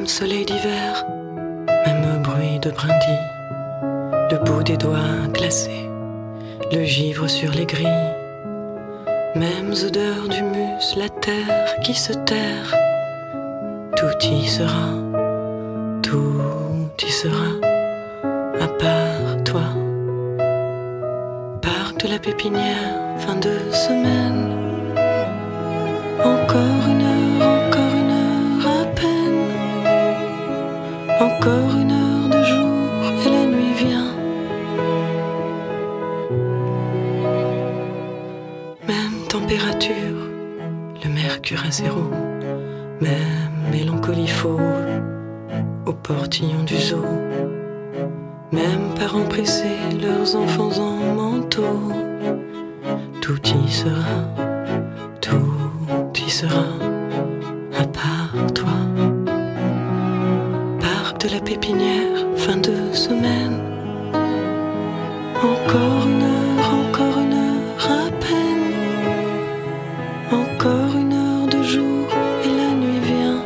Même soleil d'hiver, même bruit de brindilles, le bout des doigts glacés, le givre sur les grilles, mêmes odeurs d'humus, la terre qui se terre. Tout y sera, à part toi. Parc de la Pépinière, fin de semaine. Encore une heure à peine. Encore une heure de jour et la nuit vient. Même température, le mercure à zéro. Même mélancolie fauve au portillon du zoo. Même parents pressés, leurs enfants en manteau. Tout y sera, à part toi. Parc de la Pépinière, fin de semaine. Encore une heure à peine. Encore une heure de jour et la nuit vient.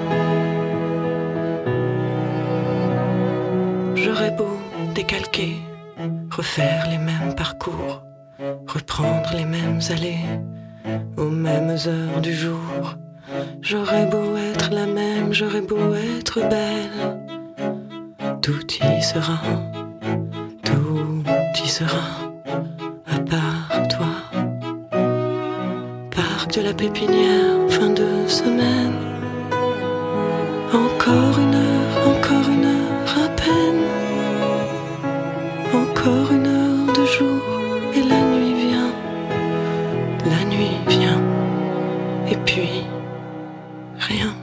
J'aurais beau décalquer, refaire les mêmes parcours, reprendre les mêmes allées, aux mêmes heures du jour. J'aurais beau être la même, j'aurais beau être belle. Tout y sera, à part toi. Parc de la Pépinière, fin de semaine. Encore une heure à peine. Encore une heure de jour et la nuit vient. La nuit vient. Et puis, rien.